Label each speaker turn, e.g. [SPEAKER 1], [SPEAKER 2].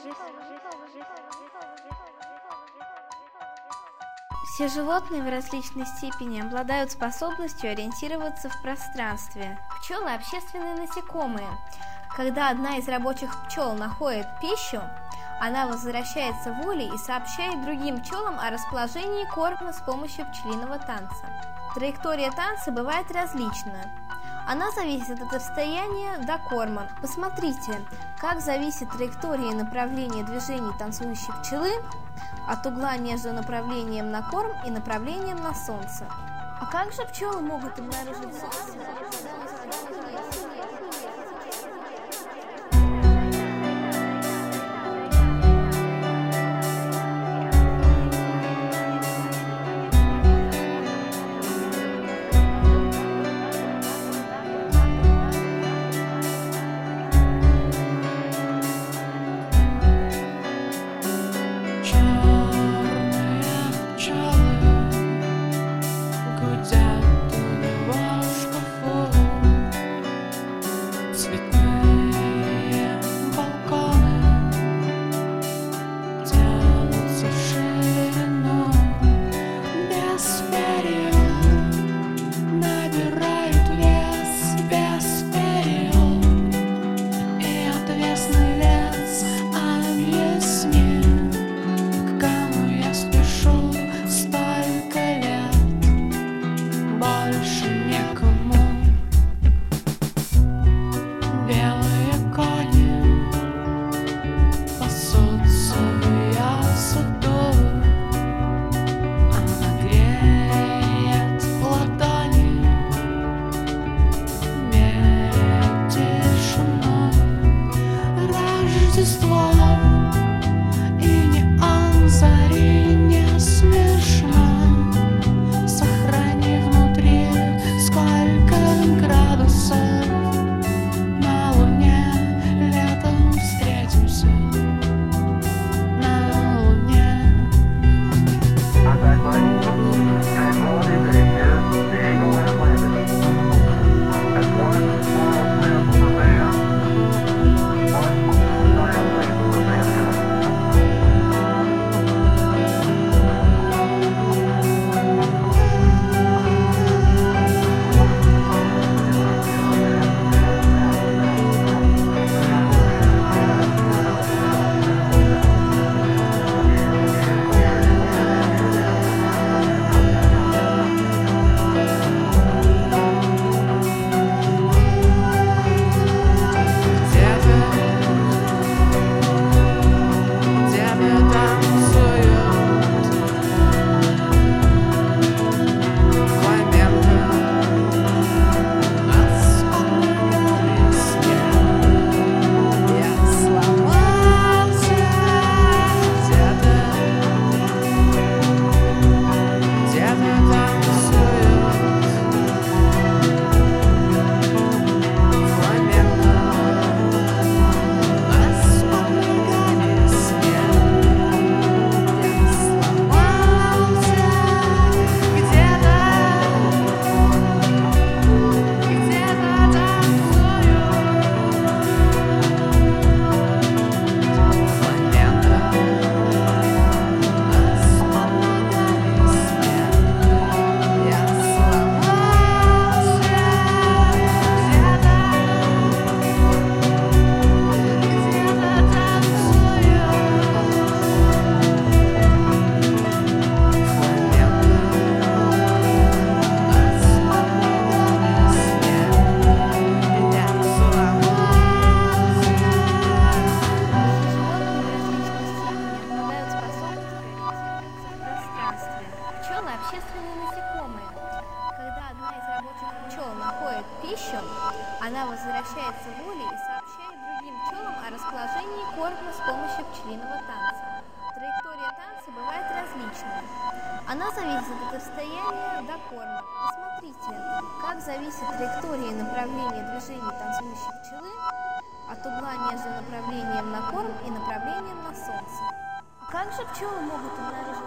[SPEAKER 1] Все животные в различной степени обладают способностью ориентироваться в пространстве. Пчелы – общественные насекомые. Когда одна из рабочих пчел находит пищу, она возвращается волей и сообщает другим пчелам о расположении корма с помощью пчелиного танца. Траектория танца бывает различная. Она зависит от расстояния до корма. Посмотрите, как зависит траектория и направление движений танцующей пчелы от угла между направлением на корм и направлением на солнце. А как же пчелы могут обнаружить солнце? пищу, она возвращается волей и сообщает другим пчелам о расположении корма с помощью пчелиного танца. Траектория танца бывает различной. Она зависит от расстояния до корма. Посмотрите, как зависит траектория и направление движений танцующей пчелы от угла между направлением на корм и направлением на солнце. Как же пчелы могут обнаружить